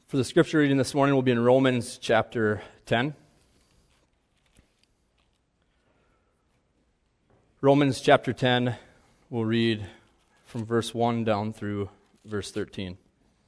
For the scripture reading this morning, we'll be in Romans chapter 10. Romans chapter 10, we'll read from verse 1 down through verse 13.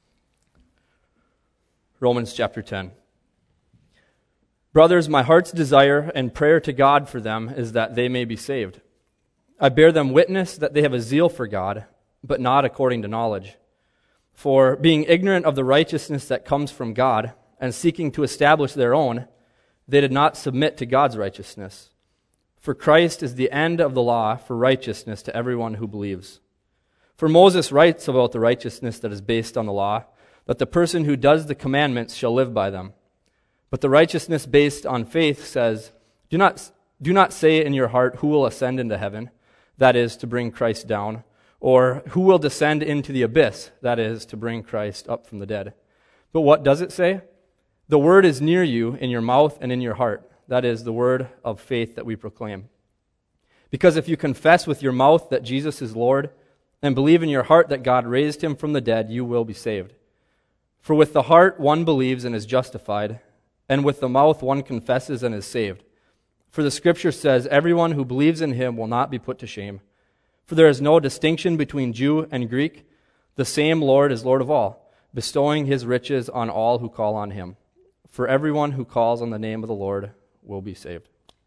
Romans chapter 10. Brothers, my heart's desire and prayer to God for them is that they may be saved. I bear them witness that they have a zeal for God, but not according to knowledge. For being ignorant of the righteousness that comes from God, and seeking to establish their own, they did not submit to God's righteousness. For Christ is the end of the law for righteousness to everyone who believes. For Moses writes about the righteousness that is based on the law, that the person who does the commandments shall live by them. But the righteousness based on faith says, Do not say in your heart, who will ascend into heaven, that is, to bring Christ down, or who will descend into the abyss, that is, to bring Christ up from the dead. But what does it say? The word is near you, in your mouth and in your heart. That is, the word of faith that we proclaim. Because if you confess with your mouth that Jesus is Lord, and believe in your heart that God raised him from the dead, you will be saved. For with the heart one believes and is justified, and with the mouth one confesses and is saved. For the Scripture says, everyone who believes in him will not be put to shame. For there is no distinction between Jew and Greek. The same Lord is Lord of all, bestowing his riches on all who call on him. For everyone who calls on the name of the Lord will be saved.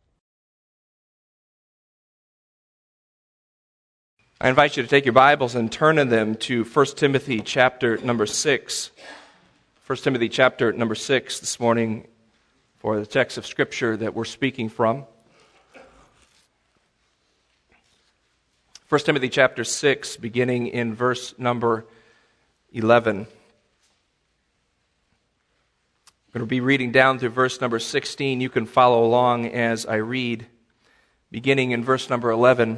I invite you to take your Bibles and turn in them to 1 Timothy chapter number 6. 1 Timothy chapter number 6 this morning for the text of Scripture that we're speaking from. 1 Timothy chapter 6, beginning in verse number 11. I'm going to be reading down through verse number 16. You can follow along as I read. Beginning in verse number 11,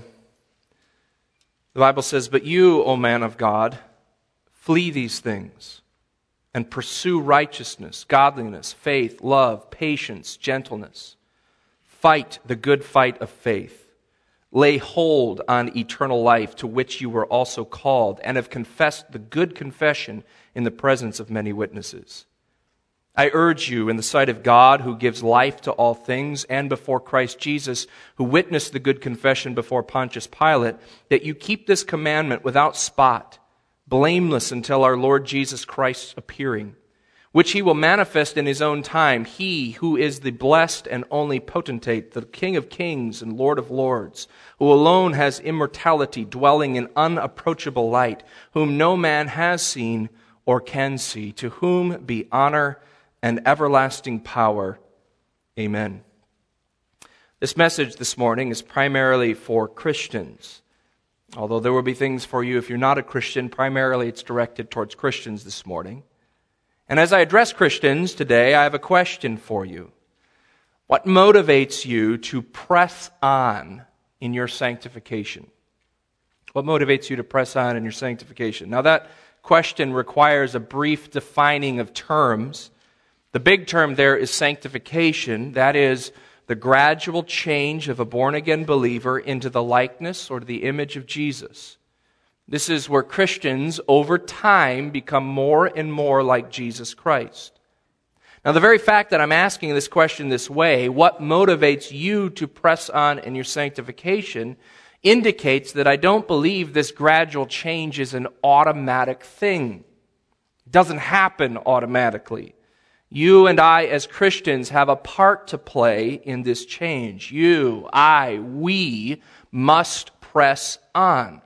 the Bible says, But you, O man of God, flee these things, and pursue righteousness, godliness, faith, love, patience, gentleness. Fight the good fight of faith. Lay hold on eternal life, to which you were also called, and have confessed the good confession in the presence of many witnesses. I urge you, in the sight of God, who gives life to all things, and before Christ Jesus, who witnessed the good confession before Pontius Pilate, that you keep this commandment without spot, blameless until our Lord Jesus Christ's appearing, which he will manifest in his own time, he who is the blessed and only potentate, the King of kings and Lord of lords, who alone has immortality, dwelling in unapproachable light, whom no man has seen or can see, to whom be honor and everlasting power. Amen. This message this morning is primarily for Christians. Although there will be things for you if you're not a Christian, primarily it's directed towards Christians this morning. And as I address Christians today, I have a question for you. What motivates you to press on in your sanctification? What motivates you to press on in your sanctification? Now that question requires a brief defining of terms. The big term there is sanctification. That is the gradual change of a born-again believer into the likeness or the image of Jesus. This is where Christians, over time, become more and more like Jesus Christ. Now, the very fact that I'm asking this question this way, what motivates you to press on in your sanctification, indicates that I don't believe this gradual change is an automatic thing. It doesn't happen automatically. You and I, as Christians, have a part to play in this change. You, I, we must press on.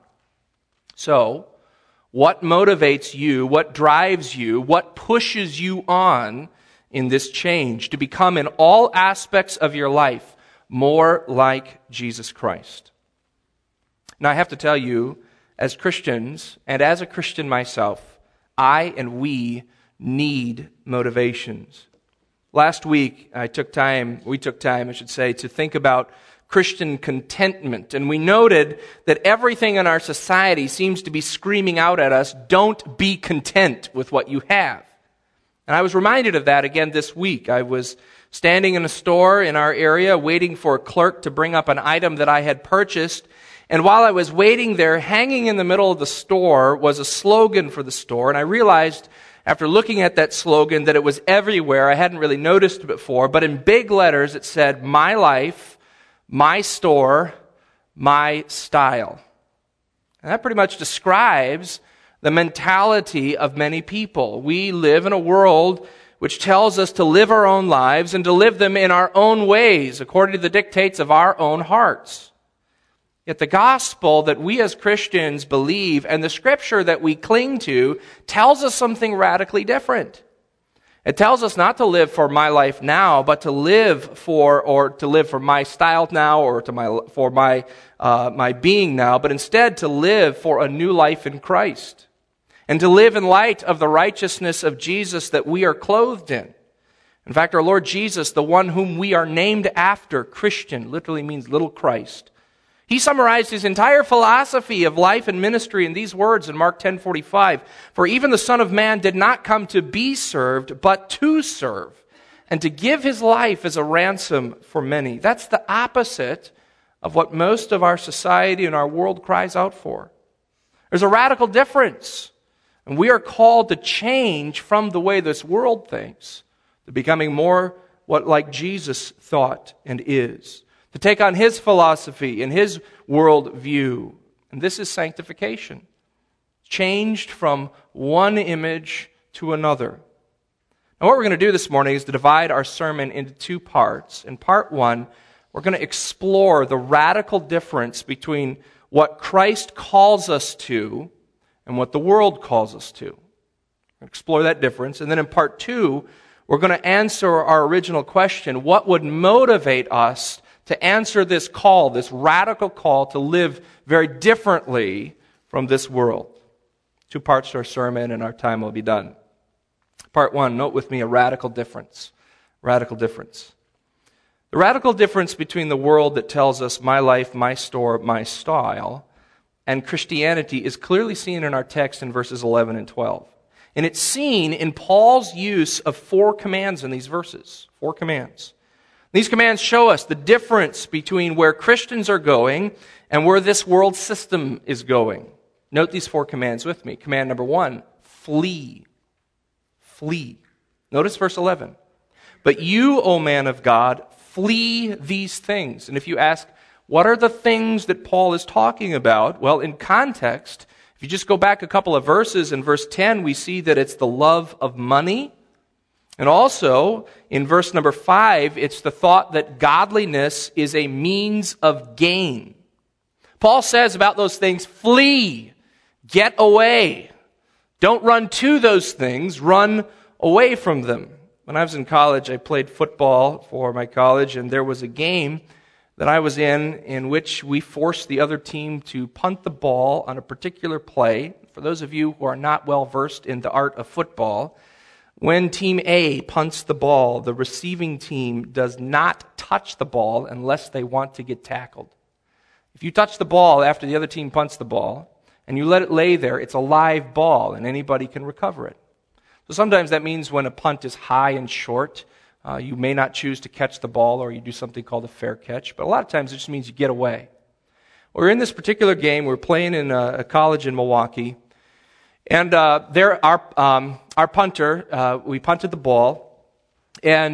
So, what motivates you, what drives you, what pushes you on in this change to become in all aspects of your life more like Jesus Christ? Now, I have to tell you, as Christians, and as a Christian myself, I and we need motivations. Last week, we took time, to think about Christian contentment. And we noted that everything in our society seems to be screaming out at us, don't be content with what you have. And I was reminded of that again this week. I was standing in a store in our area waiting for a clerk to bring up an item that I had purchased. And while I was waiting there, hanging in the middle of the store was a slogan for the store. And I realized after looking at that slogan that it was everywhere. I hadn't really noticed it before. But in big letters, it said, "My life, my store, my style." And that pretty much describes the mentality of many people. We live in a world which tells us to live our own lives and to live them in our own ways, according to the dictates of our own hearts. Yet the gospel that we as Christians believe and the scripture that we cling to tells us something radically different. It tells us not to live for my life now, but to live for my style now, or for my being now, but instead to live for a new life in Christ. And to live in light of the righteousness of Jesus that we are clothed in. In fact, our Lord Jesus, the one whom we are named after, Christian, literally means little Christ. He summarized his entire philosophy of life and ministry in these words in Mark 10:45. "For even the Son of Man did not come to be served, but to serve, and to give his life as a ransom for many." That's the opposite of what most of our society and our world cries out for. There's a radical difference. And we are called to change from the way this world thinks, to becoming more what like Jesus thought and is. To take on his philosophy and his worldview. And this is sanctification. Changed from one image to another. Now what we're going to do this morning is to divide our sermon into two parts. In part one, we're going to explore the radical difference between what Christ calls us to and what the world calls us to. We'll explore that difference. And then in part two, we're going to answer our original question: what would motivate us to answer this call, this radical call to live very differently from this world? Two parts to our sermon, and our time will be done. Part one, note with me a radical difference. Radical difference. The radical difference between the world that tells us my life, my store, my style, and Christianity is clearly seen in our text in verses 11 and 12. And it's seen in Paul's use of 4 commands in these verses. 4 commands. These commands show us the difference between where Christians are going and where this world system is going. Note these 4 commands with me. Command number 1, flee. Flee. Notice verse 11. "But you, O man of God, flee these things." And if you ask, what are the things that Paul is talking about? Well, in context, if you just go back a couple of verses, in verse 10, we see that it's the love of money. And also, in verse number 5, it's the thought that godliness is a means of gain. Paul says about those things, flee, get away. Don't run to those things, run away from them. When I was in college, I played football for my college, and there was a game that I was in which we forced the other team to punt the ball on a particular play. For those of you who are not well versed in the art of football, when Team A punts the ball, the receiving team does not touch the ball unless they want to get tackled. If you touch the ball after the other team punts the ball, and you let it lay there, it's a live ball, and anybody can recover it. So sometimes that means when a punt is high and short, you may not choose to catch the ball, or you do something called a fair catch. But a lot of times it just means you get away. We're in this particular game. We're playing in a college in Milwaukee. And our punter, we punted the ball. And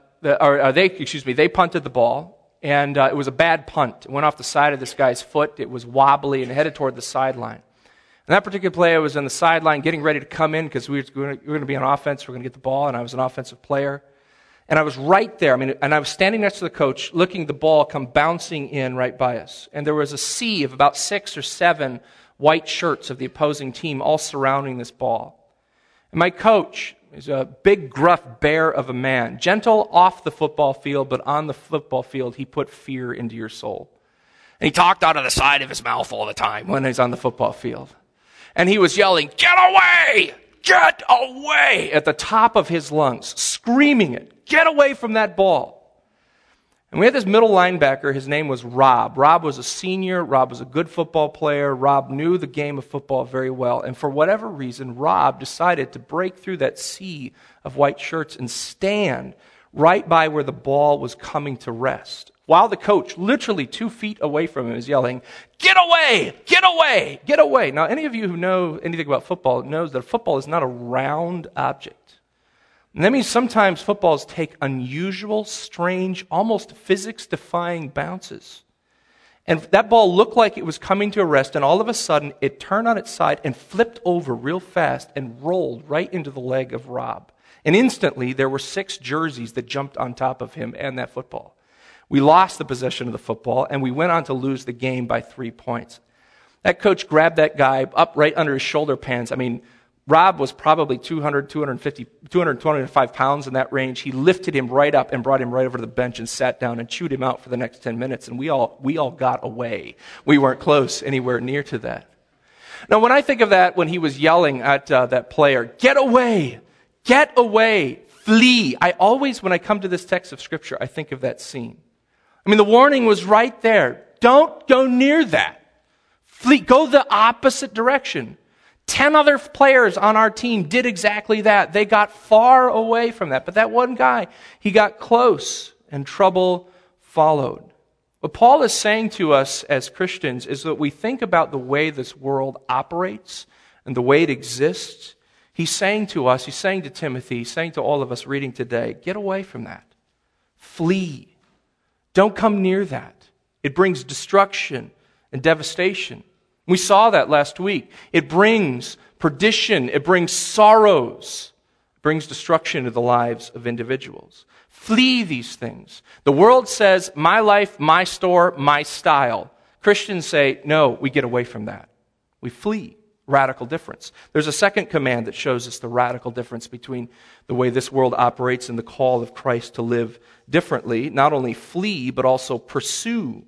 they punted the ball. And it was a bad punt. It went off the side of this guy's foot. It was wobbly and headed toward the sideline. And that particular play, I was on the sideline getting ready to come in because we were going to be on offense. We were going to get the ball, and I was an offensive player. And I was right there. And I was standing next to the coach, looking the ball come bouncing in right by us. And there was a sea of about 6 or 7 white shirts of the opposing team all surrounding this ball. And my coach is a big, gruff bear of a man, gentle off the football field, but on the football field, he put fear into your soul. And he talked out of the side of his mouth all the time when he's on the football field. And he was yelling, "Get away! Get away!" at the top of his lungs, screaming it. Get away from that ball. And we had this middle linebacker. His name was Rob. Rob was a senior. Rob was a good football player. Rob knew the game of football very well. And for whatever reason, Rob decided to break through that sea of white shirts and stand right by where the ball was coming to rest. while the coach, literally 2 feet away from him, is yelling, "Get away! Get away! Get away!" Now, any of you who know anything about football knows that football is not a round object. And that means sometimes footballs take unusual, strange, almost physics-defying bounces. And that ball looked like it was coming to a rest, and all of a sudden, it turned on its side and flipped over real fast and rolled right into the leg of Rob. And instantly, there were 6 jerseys that jumped on top of him and that football. We lost the possession of the football, and we went on to lose the game by 3 points. That coach grabbed that guy up right under his shoulder pads. I mean, Rob was probably 225 pounds in that range. He lifted him right up and brought him right over to the bench and sat down and chewed him out for the next 10 minutes. And we all got away. We weren't close anywhere near to that. Now, when I think of that, when he was yelling at that player, "Get away! Get away! Flee!" I always, when I come to this text of Scripture, I think of that scene. I mean, the warning was right there. Don't go near that. Flee. Go the opposite direction. 10 other players on our team did exactly that. They got far away from that. But that one guy, he got close and trouble followed. What Paul is saying to us as Christians is that we think about the way this world operates and the way it exists. He's saying to us, he's saying to Timothy, he's saying to all of us reading today, get away from that. Flee. Don't come near that. It brings destruction and devastation. We saw that last week. It brings perdition. It brings sorrows. It brings destruction to the lives of individuals. Flee these things. The world says, my life, my store, my style. Christians say, no, we get away from that. We flee. Radical difference. There's a second command that shows us the radical difference between the way this world operates and the call of Christ to live differently. Not only flee, but also pursue.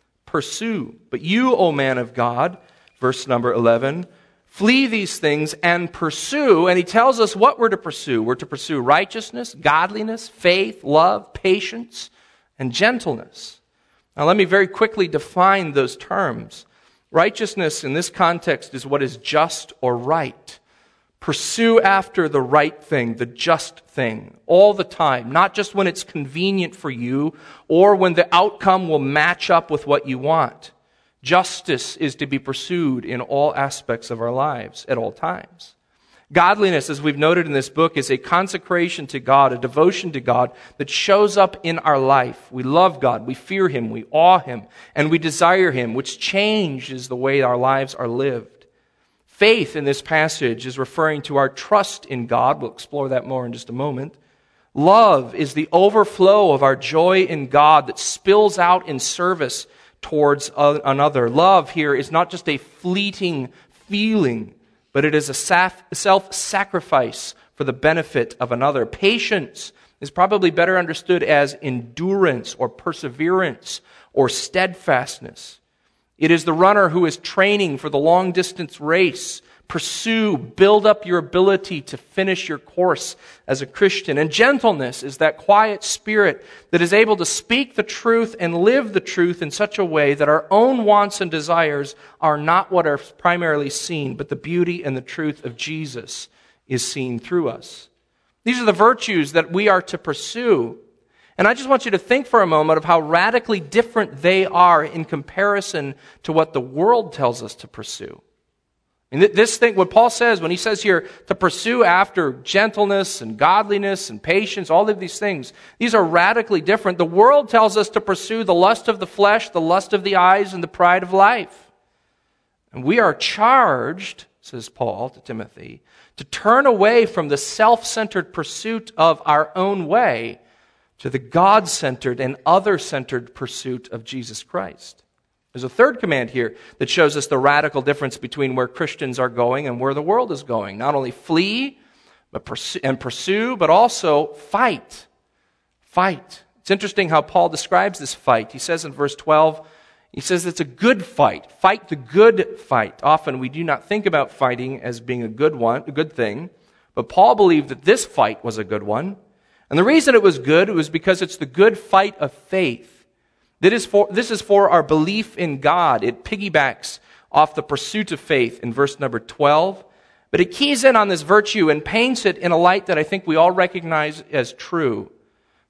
Pursue. But you, O man of God, verse number 11, flee these things and pursue. And he tells us what we're to pursue. We're to pursue righteousness, godliness, faith, love, patience, and gentleness. Now let me very quickly define those terms. Righteousness in this context is what is just or right. Pursue after the right thing, the just thing, all the time, not just when it's convenient for you or when the outcome will match up with what you want. Justice is to be pursued in all aspects of our lives at all times. Godliness, as we've noted in this book, is a consecration to God, a devotion to God that shows up in our life. We love God, we fear Him, we awe Him, and we desire Him, which changes the way our lives are lived. Faith in this passage is referring to our trust in God. We'll explore that more in just a moment. Love is the overflow of our joy in God that spills out in service towards another. Love here is not just a fleeting feeling, but it is a self-sacrifice for the benefit of another. Patience is probably better understood as endurance or perseverance or steadfastness. It is the runner who is training for the long-distance race. Pursue, build up your ability to finish your course as a Christian. And gentleness is that quiet spirit that is able to speak the truth and live the truth in such a way that our own wants and desires are not what are primarily seen, but the beauty and the truth of Jesus is seen through us. These are the virtues that we are to pursue. And I just want you to think for a moment of how radically different they are in comparison to what the world tells us to pursue. And this thing, what Paul says when he says here to pursue after gentleness and godliness and patience, all of these things, these are radically different. The world tells us to pursue the lust of the flesh, the lust of the eyes, and the pride of life. And we are charged, says Paul to Timothy, to turn away from the self-centered pursuit of our own way to the God-centered and other-centered pursuit of Jesus Christ. There's a third command here that shows us the radical difference between where Christians are going and where the world is going. Not only flee but pursue, but also fight. Fight. It's interesting how Paul describes this fight. He says in verse 12, he says it's a good fight. Fight the good fight. Often we do not think about fighting as being a good thing, but Paul believed that this fight was a good one. And the reason it was good was because it's the good fight of faith. This is for our belief in God. It piggybacks off the pursuit of faith in verse number 12. But it keys in on this virtue and paints it in a light that I think we all recognize as true.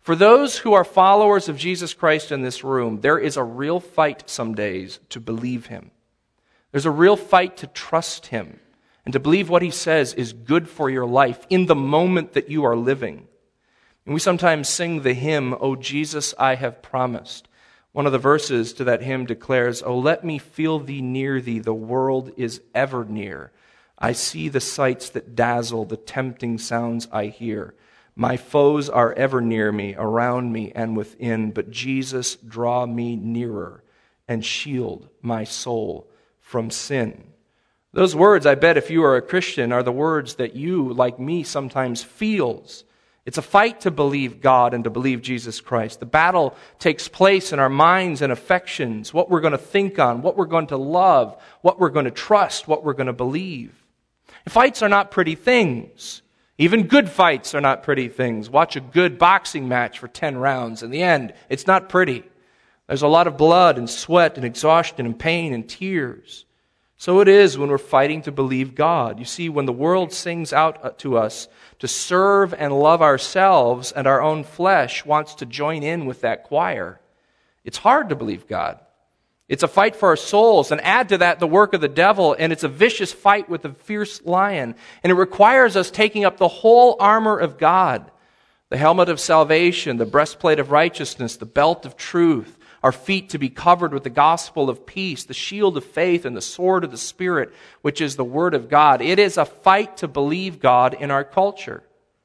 For those who are followers of Jesus Christ in this room, there is a real fight some days to believe him. There's a real fight to trust him and to believe what he says is good for your life in the moment that you are living. And we sometimes sing the hymn, "O Jesus, I have promised." One of the verses to that hymn declares, "O let me feel thee near thee, the world is ever near. I see the sights that dazzle, the tempting sounds I hear. My foes are ever near me, around me and within, but Jesus, draw me nearer and shield my soul from sin." Those words, I bet if you are a Christian, are the words that you, like me, sometimes feels. It's a fight to believe God and to believe Jesus Christ. The battle takes place in our minds and affections, what we're going to think on, what we're going to love, what we're going to trust, what we're going to believe. Fights are not pretty things. Even good fights are not pretty things. Watch a good boxing match for 10 rounds. In the end, it's not pretty. There's a lot of blood and sweat and exhaustion and pain and tears. So it is when we're fighting to believe God. You see, when the world sings out to us to serve and love ourselves, and our own flesh wants to join in with that choir, it's hard to believe God. It's a fight for our souls, and add to that the work of the devil, and it's a vicious fight with a fierce lion. And it requires us taking up the whole armor of God, the helmet of salvation, the breastplate of righteousness, the belt of truth, our feet to be covered with the gospel of peace, the shield of faith, and the sword of the Spirit, which is the Word of God. It is a fight to believe God in our culture.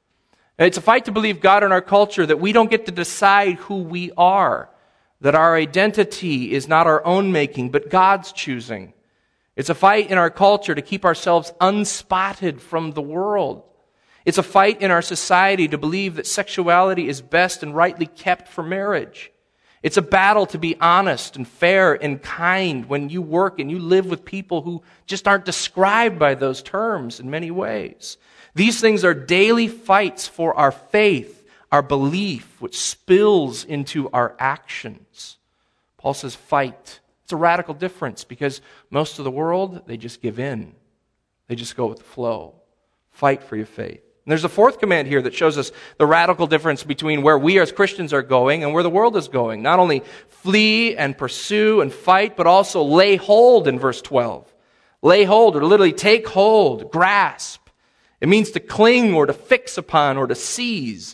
It's a fight to believe God in our culture that we don't get to decide who we are, that our identity is not our own making, but God's choosing. It's a fight in our culture to keep ourselves unspotted from the world. It's a fight in our society to believe that sexuality is best and rightly kept for marriage. It's a battle to be honest and fair and kind when you work and you live with people who just aren't described by those terms in many ways. These things are daily fights for our faith, our belief, which spills into our actions. Paul says fight. It's a radical difference because most of the world, they just give in. They just go with the flow. Fight for your faith. And there's a fourth command here that shows us the radical difference between where we as Christians are going and where the world is going. Not only flee and pursue and fight, but also lay hold in verse 12. Lay hold, or literally take hold, grasp. It means to cling or to fix upon or to seize.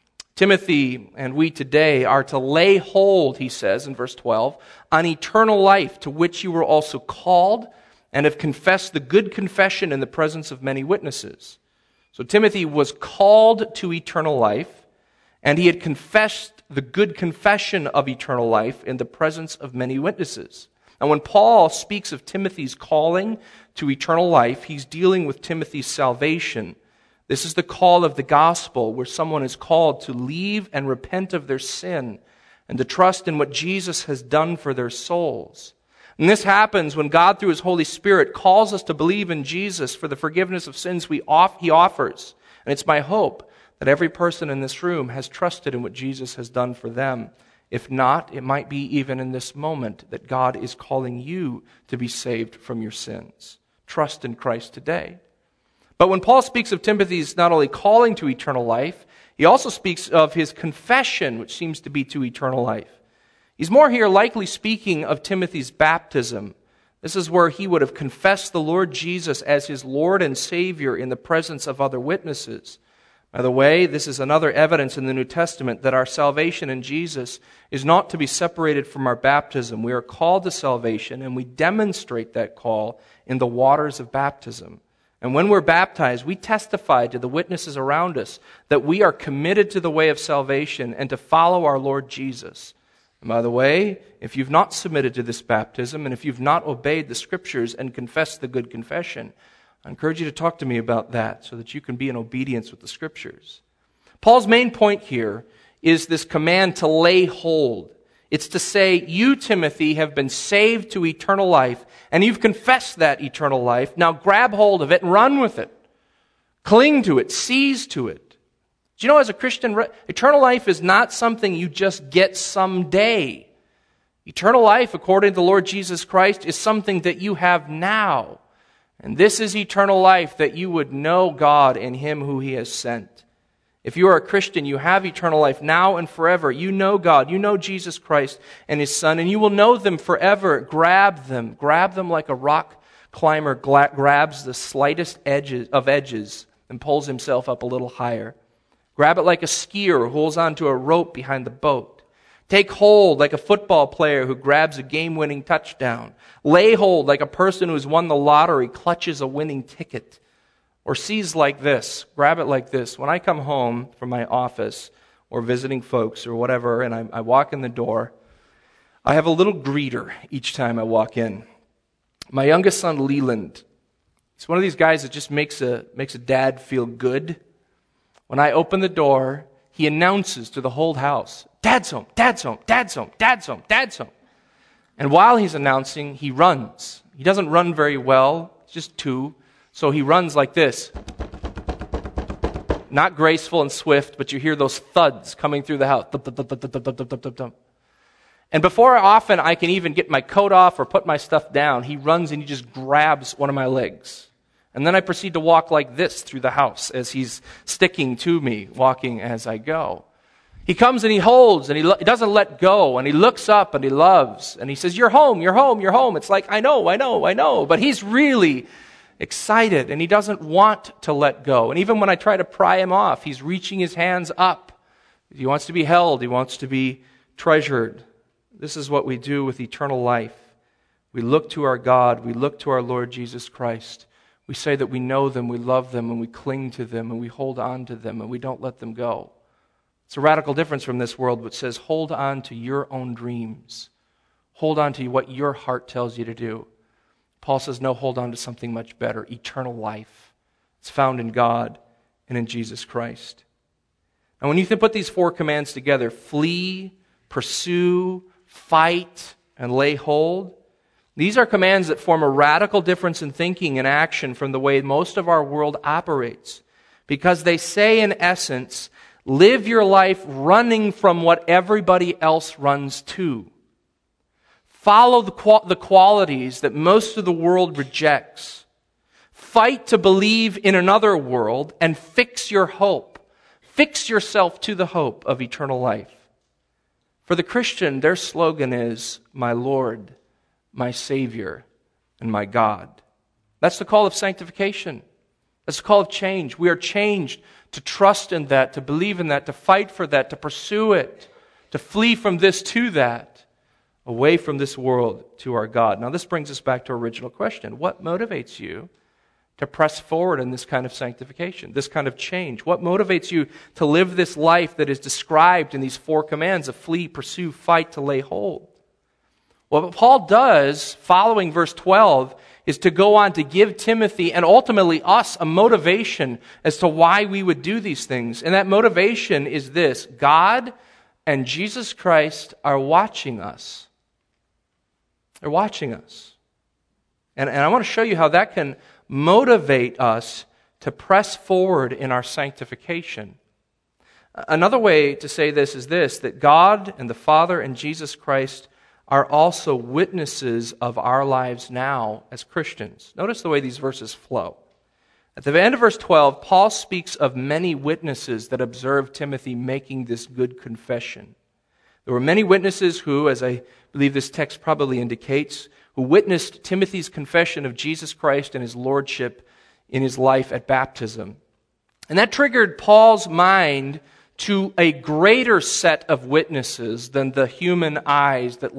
Timothy and we today are to lay hold, he says in verse 12, on eternal life to which you were also called and have confessed the good confession in the presence of many witnesses. So Timothy was called to eternal life, and he had confessed the good confession of eternal life in the presence of many witnesses. And when Paul speaks of Timothy's calling to eternal life, he's dealing with Timothy's salvation. This is the call of the gospel, where someone is called to leave and repent of their sin and to trust in what Jesus has done for their souls. And this happens when God, through His Holy Spirit, calls us to believe in Jesus for the forgiveness of sins He offers. And it's my hope that every person in this room has trusted in what Jesus has done for them. If not, it might be even in this moment that God is calling you to be saved from your sins. Trust in Christ today. But when Paul speaks of Timothy's not only calling to eternal life, he also speaks of his confession, which seems to be to eternal life. He's more here likely speaking of Timothy's baptism. This is where he would have confessed the Lord Jesus as his Lord and Savior in the presence of other witnesses. By the way, this is another evidence in the New Testament that our salvation in Jesus is not to be separated from our baptism. We are called to salvation, and we demonstrate that call in the waters of baptism. And when we're baptized, we testify to the witnesses around us that we are committed to the way of salvation and to follow our Lord Jesus. And by the way, if you've not submitted to this baptism, and if you've not obeyed the Scriptures and confessed the good confession, I encourage you to talk to me about that so that you can be in obedience with the Scriptures. Paul's main point here is this command to lay hold. It's to say, you, Timothy, have been saved to eternal life, and you've confessed that eternal life. Now grab hold of it and run with it. Cling to it, seize to it. Do you know, as a Christian, eternal life is not something you just get someday. Eternal life, according to the Lord Jesus Christ, is something that you have now. And this is eternal life, that you would know God and Him who He has sent. If you are a Christian, you have eternal life now and forever. You know God, you know Jesus Christ and His Son, and you will know them forever. Grab them like a rock climber grabs the slightest edges and pulls himself up a little higher. Grab it like a skier who holds onto a rope behind the boat. Take hold like a football player who grabs a game-winning touchdown. Lay hold like a person who's won the lottery clutches a winning ticket. Or seize like this, grab it like this. When I come home from my office or visiting folks or whatever, and I walk in the door, I have a little greeter each time I walk in. My youngest son, Leland, he's one of these guys that just makes a dad feel good. When I open the door, he announces to the whole house, "Dad's home, Dad's home, Dad's home, Dad's home, Dad's home." And while he's announcing, he runs. He doesn't run very well, it's just 2. So he runs like this. Not graceful and swift, but you hear those thuds coming through the house. And before often I can even get my coat off or put my stuff down, he runs and he just grabs one of my legs. And then I proceed to walk like this through the house as he's sticking to me, walking as I go. He comes and he holds and he doesn't let go, and he looks up and he loves and he says, "You're home, you're home, you're home." It's like, I know. But he's really excited, and he doesn't want to let go. And even when I try to pry him off, he's reaching his hands up. He wants to be held. He wants to be treasured. This is what we do with eternal life. We look to our God. We look to our Lord Jesus Christ. We say that we know them, we love them, and we cling to them, and we hold on to them, and we don't let them go. It's a radical difference from this world which says, hold on to your own dreams. Hold on to what your heart tells you to do. Paul says, no, hold on to something much better, eternal life. It's found in God and in Jesus Christ. And when you put these 4 commands together, flee, pursue, fight, and lay hold, these are commands that form a radical difference in thinking and action from the way most of our world operates. Because they say, in essence, live your life running from what everybody else runs to. Follow the qualities that most of the world rejects. Fight to believe in another world and fix your hope. Fix yourself to the hope of eternal life. For the Christian, their slogan is, my Lord, my Savior, and my God. That's the call of sanctification. That's the call of change. We are changed to trust in that, to believe in that, to fight for that, to pursue it, to flee from this to that. Away from this world to our God. Now this brings us back to our original question. What motivates you to press forward in this kind of sanctification, this kind of change? What motivates you to live this life that is described in these 4 commands of flee, pursue, fight, to lay hold? Well, what Paul does, following verse 12, is to go on to give Timothy and ultimately us a motivation as to why we would do these things. And that motivation is this: God and Jesus Christ are watching us. They're watching us. And I want to show you how that can motivate us to press forward in our sanctification. Another way to say this is this: that God and the Father and Jesus Christ are also witnesses of our lives now as Christians. Notice the way these verses flow. At the end of verse 12, Paul speaks of many witnesses that observed Timothy making this good confession. There were many witnesses who, as I believe this text probably indicates, who witnessed Timothy's confession of Jesus Christ and his lordship in his life at baptism. And that triggered Paul's mind to a greater set of witnesses than the human eyes that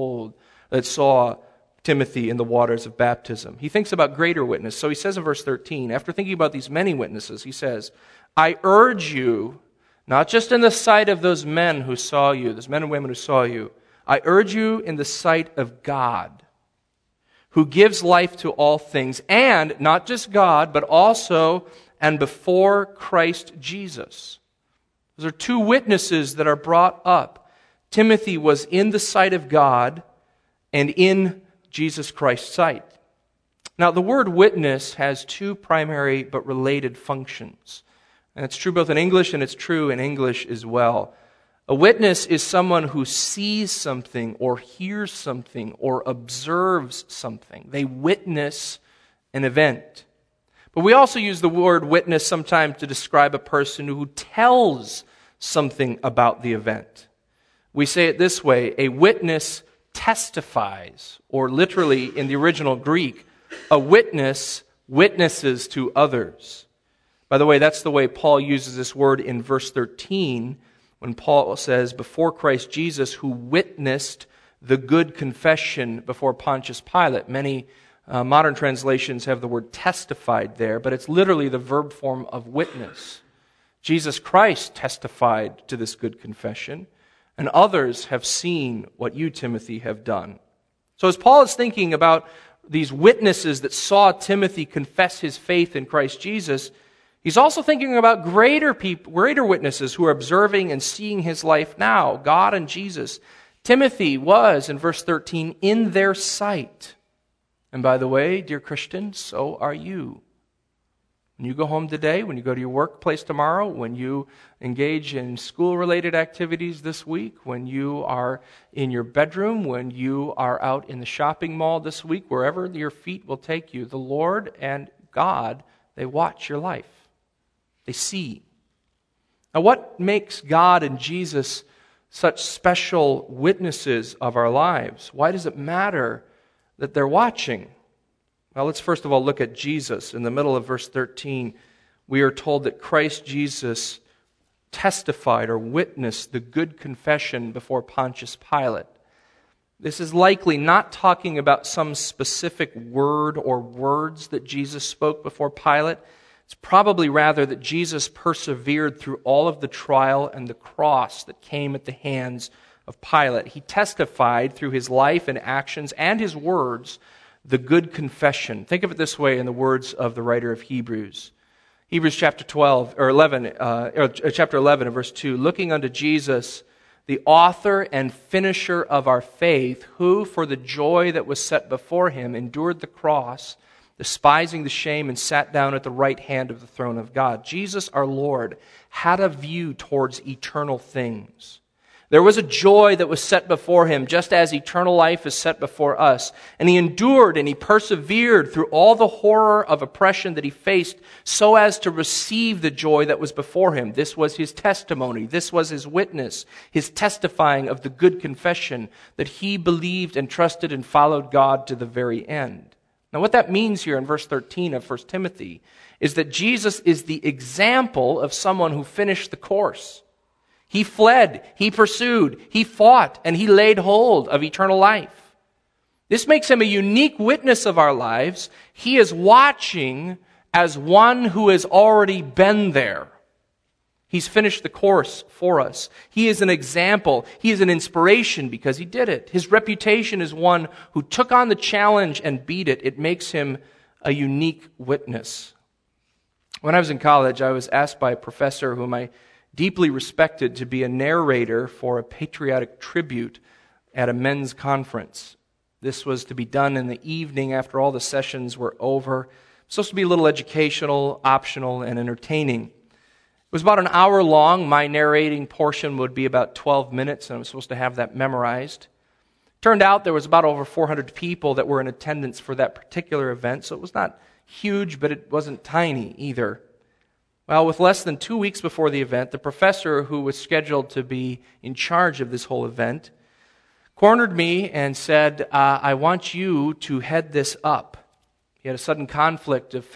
saw Timothy in the waters of baptism. He thinks about greater witness. So he says in verse 13, after thinking about these many witnesses, he says, I urge you, not just in the sight of those men who saw you, those men and women who saw you, I urge you in the sight of God, who gives life to all things, and not just God, but also and before Christ Jesus. Those are 2 witnesses that are brought up. Timothy was in the sight of God and in Jesus Christ's sight. Now, the word witness has 2 primary but related functions. And it's true both in English and it's true in English as well. A witness is someone who sees something or hears something or observes something. They witness an event. But we also use the word witness sometimes to describe a person who tells something about the event. We say it this way: a witness testifies, or literally in the original Greek, a witness witnesses to others. By the way, that's the way Paul uses this word in verse 13 when Paul says, before Christ Jesus, who witnessed the good confession before Pontius Pilate. Many modern translations have the word testified there, but it's literally the verb form of witness. Jesus Christ testified to this good confession, and others have seen what you, Timothy, have done. So as Paul is thinking about these witnesses that saw Timothy confess his faith in Christ Jesus, he's also thinking about greater witnesses who are observing and seeing his life now, God and Jesus. Timothy was, in verse 13, in their sight. And by the way, dear Christians, so are you. When you go home today, when you go to your workplace tomorrow, when you engage in school-related activities this week, when you are in your bedroom, when you are out in the shopping mall this week, wherever your feet will take you, the Lord and God, they watch your life. They see. Now, what makes God and Jesus such special witnesses of our lives? Why does it matter that they're watching? Well, let's first of all look at Jesus. In the middle of verse 13, we are told that Christ Jesus testified or witnessed the good confession before Pontius Pilate. This is likely not talking about some specific word or words that Jesus spoke before Pilate. It's probably rather that Jesus persevered through all of the trial and the cross that came at the hands of Pilate. He testified through his life and actions and his words the good confession. Think of it this way in the words of the writer of Hebrews. Hebrews chapter 11 and verse 2. Looking unto Jesus, the author and finisher of our faith, who for the joy that was set before him endured the cross, despising the shame, and sat down at the right hand of the throne of God. Jesus, our Lord, had a view towards eternal things. There was a joy that was set before him, just as eternal life is set before us. And he endured and he persevered through all the horror of oppression that he faced so as to receive the joy that was before him. This was his testimony. This was his witness, his testifying of the good confession that he believed and trusted and followed God to the very end. Now, what that means here in verse 13 of 1 Timothy is that Jesus is the example of someone who finished the course. He fled, he pursued, he fought, and he laid hold of eternal life. This makes him a unique witness of our lives. He is watching as one who has already been there. He's finished the course for us. He is an example. He is an inspiration because he did it. His reputation is one who took on the challenge and beat it. It makes him a unique witness. When I was in college, I was asked by a professor whom I deeply respected to be a narrator for a patriotic tribute at a men's conference. This was to be done in the evening after all the sessions were over. It was supposed to be a little educational, optional, and entertaining. It was about an hour long. My narrating portion would be about 12 minutes, and I was supposed to have that memorized. Turned out there was about over 400 people that were in attendance for that particular event, so it was not huge, but it wasn't tiny either. Well, with less than 2 weeks before the event, the professor who was scheduled to be in charge of this whole event cornered me and said, I want you to head this up. He had a sudden conflict of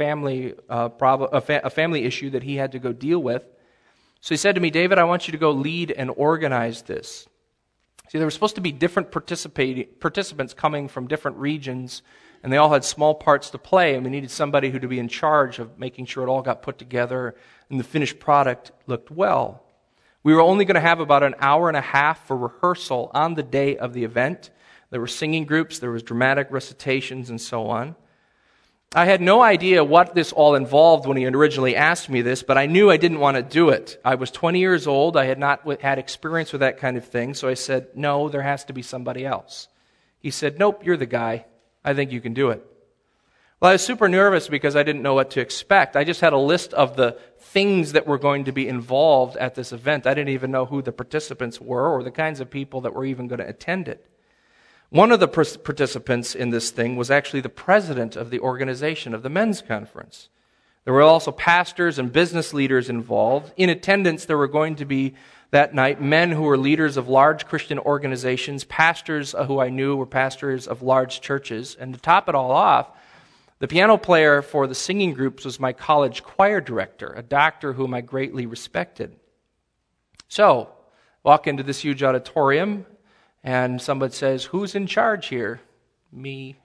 a family issue that he had to go deal with. So he said to me, David, I want you to go lead and organize this. See, there were supposed to be different participants coming from different regions, and they all had small parts to play, and we needed somebody who to be in charge of making sure it all got put together and the finished product looked well. We were only going to have about an hour and a half for rehearsal on the day of the event. There were singing groups, there was dramatic recitations, and so on. I had no idea what this all involved when he originally asked me this, but I knew I didn't want to do it. I was 20 years old. I had not had experience with that kind of thing, so I said, no, there has to be somebody else. He said, nope, you're the guy. I think you can do it. Well, I was super nervous because I didn't know what to expect. I just had a list of the things that were going to be involved at this event. I didn't even know who the participants were or the kinds of people that were even going to attend it. One of the participants in this thing was actually the president of the organization of the men's conference. There were also pastors and business leaders involved. In attendance, there were going to be that night men who were leaders of large Christian organizations, pastors who I knew were pastors of large churches. And to top it all off, the piano player for the singing groups was my college choir director, a doctor whom I greatly respected. So, walk into this huge auditorium, and somebody says, "Who's in charge here?" Me,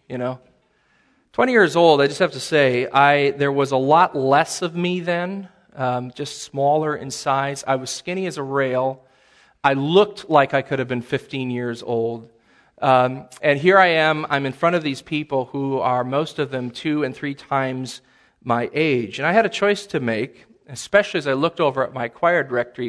20 years old, I just have to say, there was a lot less of me then, just smaller in size. I was skinny as a rail. I looked like I could have been 15 years old. And here I am, I'm in front of these people who are, most of them, 2 and 3 times my age. And I had a choice to make, especially as I looked over at my choir director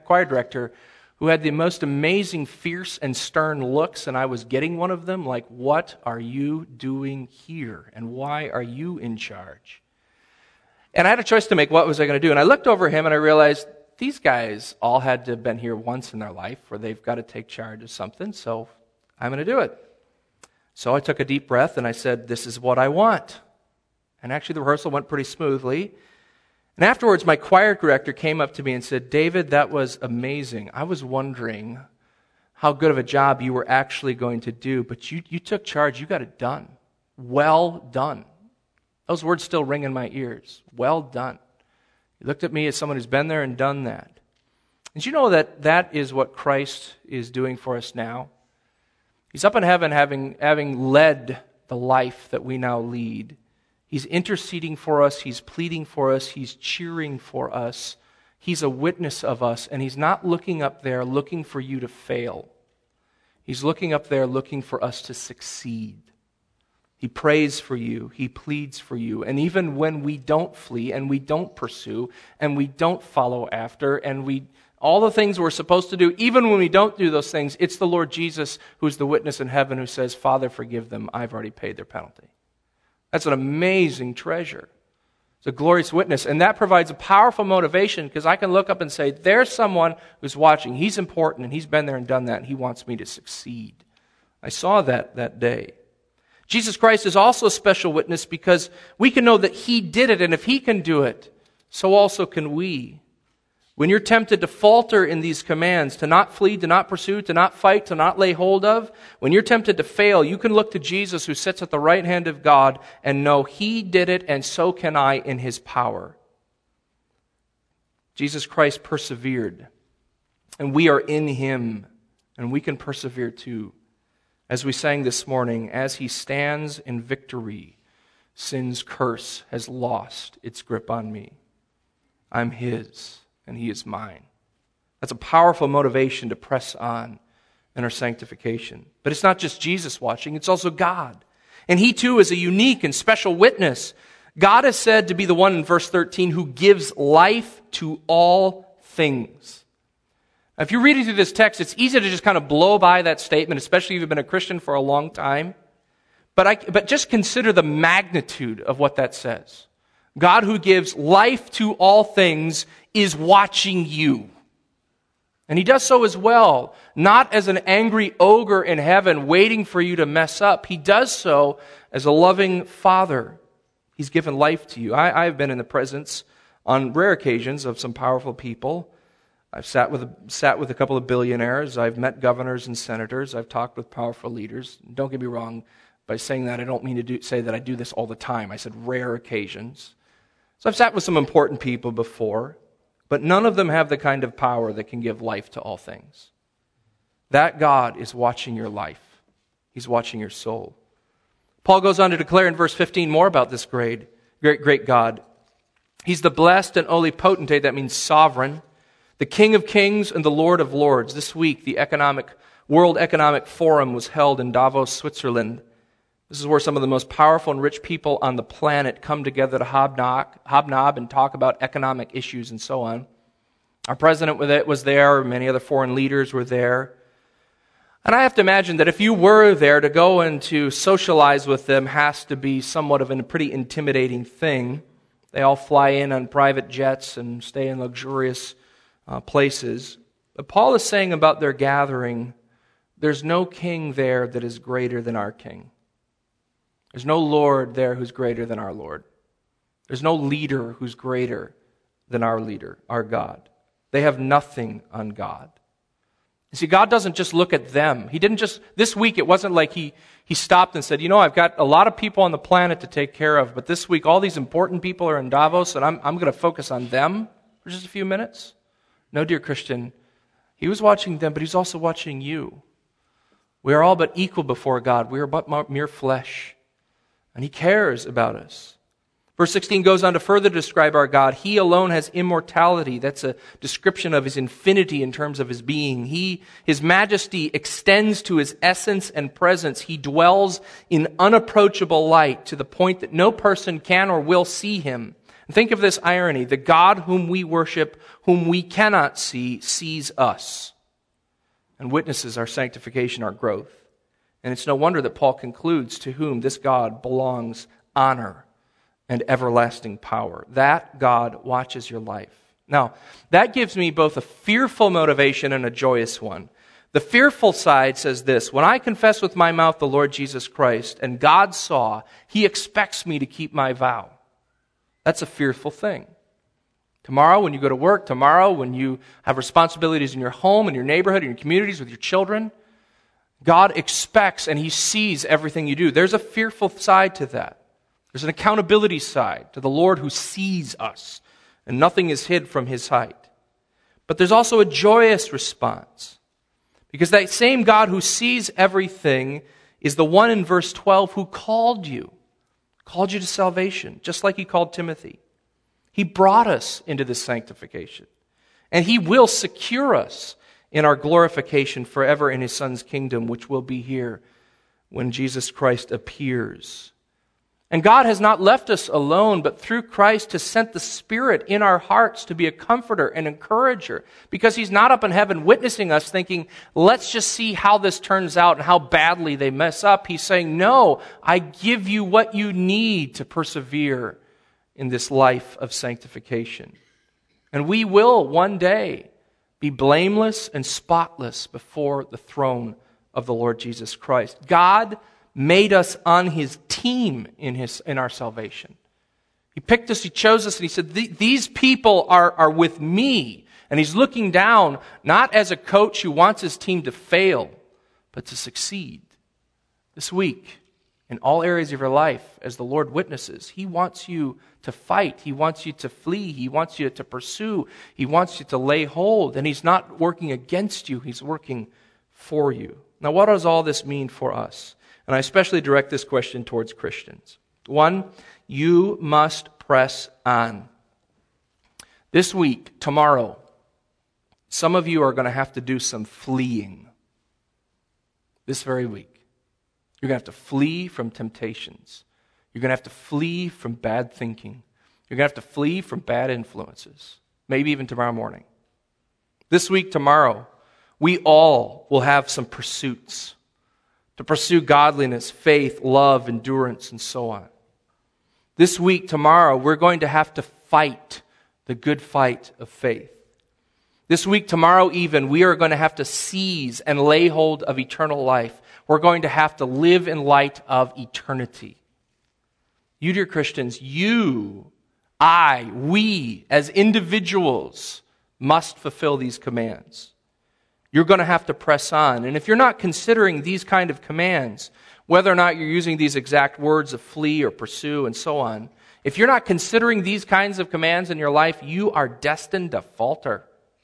who had the most amazing, fierce, and stern looks, and I was getting one of them, like, what are you doing here? And why are you in charge? And I had a choice to make. What was I going to do? And I looked over him, and I realized these guys all had to have been here once in their life, where they've got to take charge of something, so I'm going to do it. So I took a deep breath, and I said, this is what I want. And actually, the rehearsal went pretty smoothly. And afterwards, my choir director came up to me and said, "David, that was amazing. I was wondering how good of a job you were actually going to do, but you took charge. You got it done. Well done." Those words still ring in my ears. Well done. He looked at me as someone who's been there and done that. And you know that is what Christ is doing for us now? He's up in heaven having led the life that we now lead. He's interceding for us, He's pleading for us, He's cheering for us. He's a witness of us, and He's not looking up there looking for you to fail. He's looking up there looking for us to succeed. He prays for you, He pleads for you, and even when we don't flee, and we don't pursue, and we don't follow after, and all the things we're supposed to do, even when we don't do those things, it's the Lord Jesus who's the witness in heaven who says, "Father, forgive them, I've already paid their penalty." That's an amazing treasure. It's a glorious witness. And that provides a powerful motivation because I can look up and say, there's someone who's watching. He's important and he's been there and done that and he wants me to succeed. I saw that day. Jesus Christ is also a special witness because we can know that He did it, and if He can do it, so also can we. When you're tempted to falter in these commands, to not flee, to not pursue, to not fight, to not lay hold of, when you're tempted to fail, you can look to Jesus who sits at the right hand of God and know He did it and so can I in His power. Jesus Christ persevered, and we are in Him, and we can persevere too. As we sang this morning, as He stands in victory, sin's curse has lost its grip on me. I'm His, and He is mine. That's a powerful motivation to press on in our sanctification. But it's not just Jesus watching, it's also God. And He too is a unique and special witness. God is said to be the one in verse 13 who gives life to all things. Now, if you're reading through this text, it's easy to just kind of blow by that statement, especially if you've been a Christian for a long time. But just consider the magnitude of what that says. God who gives life to all things is watching you. And He does so as well, not as an angry ogre in heaven waiting for you to mess up. He does so as a loving Father. He's given life to you. I've been in the presence on rare occasions of some powerful people. I've sat with a couple of billionaires. I've met governors and senators. I've talked with powerful leaders. Don't get me wrong, by saying that I don't mean to say that I do this all the time. I said rare occasions. So I've sat with some important people before, but none of them have the kind of power that can give life to all things. That God is watching your life. He's watching your soul. Paul goes on to declare in verse 15 more about this great God. He's the blessed and only potentate, that means sovereign, the King of kings and the Lord of lords. This week, the World Economic Forum was held in Davos, Switzerland. This is where some of the most powerful and rich people on the planet come together to hobnob and talk about economic issues and so on. Our president was there, many other foreign leaders were there. And I have to imagine that if you were there, to go and to socialize with them has to be somewhat of a pretty intimidating thing. They all fly in on private jets and stay in luxurious places. But Paul is saying about their gathering, there's no king there that is greater than our king. There's no Lord there who's greater than our Lord. There's no leader who's greater than our leader, our God. They have nothing on God. You see, God doesn't just look at them. He didn't just, this week it wasn't like he stopped and said, I've got a lot of people on the planet to take care of, but this week all these important people are in Davos and I'm going to focus on them for just a few minutes. No, dear Christian, he was watching them, but he's also watching you. We are all but equal before God. We are but mere flesh. And he cares about us. Verse 16 goes on to further describe our God. He alone has immortality. That's a description of his infinity in terms of his being. His majesty extends to his essence and presence. He dwells in unapproachable light to the point that no person can or will see him. And think of this irony. The God whom we worship, whom we cannot see, sees us and witnesses our sanctification, our growth. And it's no wonder that Paul concludes, to whom this God belongs honor and everlasting power. That God watches your life. Now, that gives me both a fearful motivation and a joyous one. The fearful side says this: when I confess with my mouth the Lord Jesus Christ, and God saw, he expects me to keep my vow. That's a fearful thing. Tomorrow when you go to work, tomorrow when you have responsibilities in your home, in your neighborhood, in your communities, with your children, God expects and he sees everything you do. There's a fearful side to that. There's an accountability side to the Lord who sees us, and nothing is hid from his sight. But there's also a joyous response, because that same God who sees everything is the one in verse 12 who called you to salvation, just like he called Timothy. He brought us into this sanctification, and he will secure us in our glorification forever in his Son's kingdom, which will be here when Jesus Christ appears. And God has not left us alone, but through Christ has sent the Spirit in our hearts to be a comforter and encourager, because he's not up in heaven witnessing us thinking, let's just see how this turns out and how badly they mess up. He's saying, no, I give you what you need to persevere in this life of sanctification. And we will one day be blameless and spotless before the throne of the Lord Jesus Christ. God made us on his team in our salvation. He picked us, he chose us, and he said, these people are with me. And he's looking down, not as a coach who wants his team to fail, but to succeed. This week, in all areas of your life, as the Lord witnesses, he wants you to fight. He wants you to flee. He wants you to pursue. He wants you to lay hold. And he's not working against you. He's working for you. Now, what does all this mean for us? And I especially direct this question towards Christians. One, you must press on. This week, tomorrow, some of you are going to have to do some fleeing. This very week. You're going to have to flee from temptations. You're going to have to flee from bad thinking. You're going to have to flee from bad influences. Maybe even tomorrow morning. This week, tomorrow, we all will have some pursuits to pursue godliness, faith, love, endurance, and so on. This week, tomorrow, we're going to have to fight the good fight of faith. This week, tomorrow even, we are going to have to seize and lay hold of eternal life. We're going to have to live in light of eternity. You, dear Christians, you, I, we, as individuals, must fulfill these commands. You're going to have to press on. And if you're not considering these kind of commands, whether or not you're using these exact words of flee or pursue and so on, if you're not considering these kinds of commands in your life, you are destined to falter.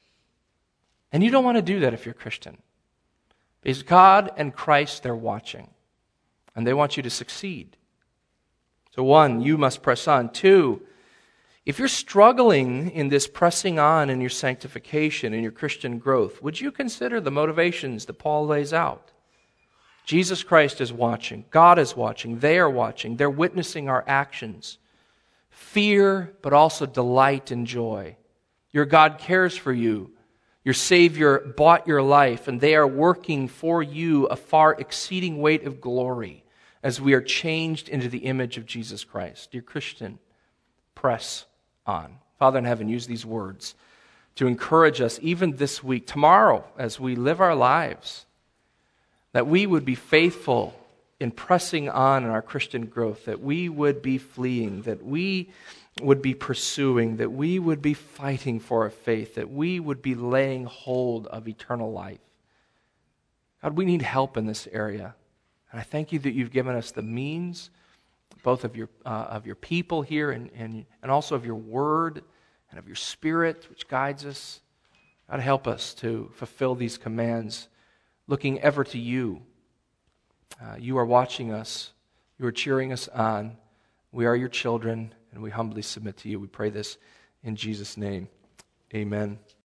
And you don't want to do that if you're a Christian. Because God and Christ, they're watching. And they want you to succeed. So one, you must press on. Two, if you're struggling in this pressing on in your sanctification, in your Christian growth, would you consider the motivations that Paul lays out? Jesus Christ is watching. God is watching. They are watching. They're witnessing our actions. Fear, but also delight and joy. Your God cares for you. Your Savior bought your life, and they are working for you a far exceeding weight of glory as we are changed into the image of Jesus Christ. Dear Christian, press on. Father in heaven, use these words to encourage us even this week, tomorrow, as we live our lives, that we would be faithful in pressing on in our Christian growth, that we would be fleeing, that we would be pursuing, that we would be fighting for a faith, that we would be laying hold of eternal life. God, we need help in this area. And I thank you that you've given us the means, both of your people here and also of your word and of your Spirit, which guides us. God, help us to fulfill these commands, looking ever to you. You are watching us. You are cheering us on. We are your children, and we humbly submit to you. We pray this in Jesus' name. Amen.